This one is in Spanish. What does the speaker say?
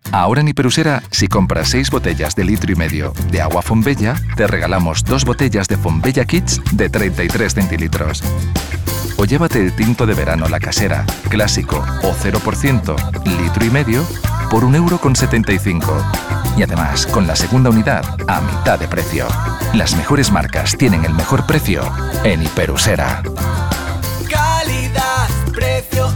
Ahora en Hiperusera, si compras 6 botellas de 1,5 litros de agua Fombella, te regalamos 2 botellas de Fombella Kids de 33 centilitros. O llévate el tinto de verano La Casera, clásico o 0%, 1,5 litros, por 1,75 €. Y además, con la segunda unidad, a mitad de precio. Las mejores marcas tienen el mejor precio en Hiperusera. Calidad, precio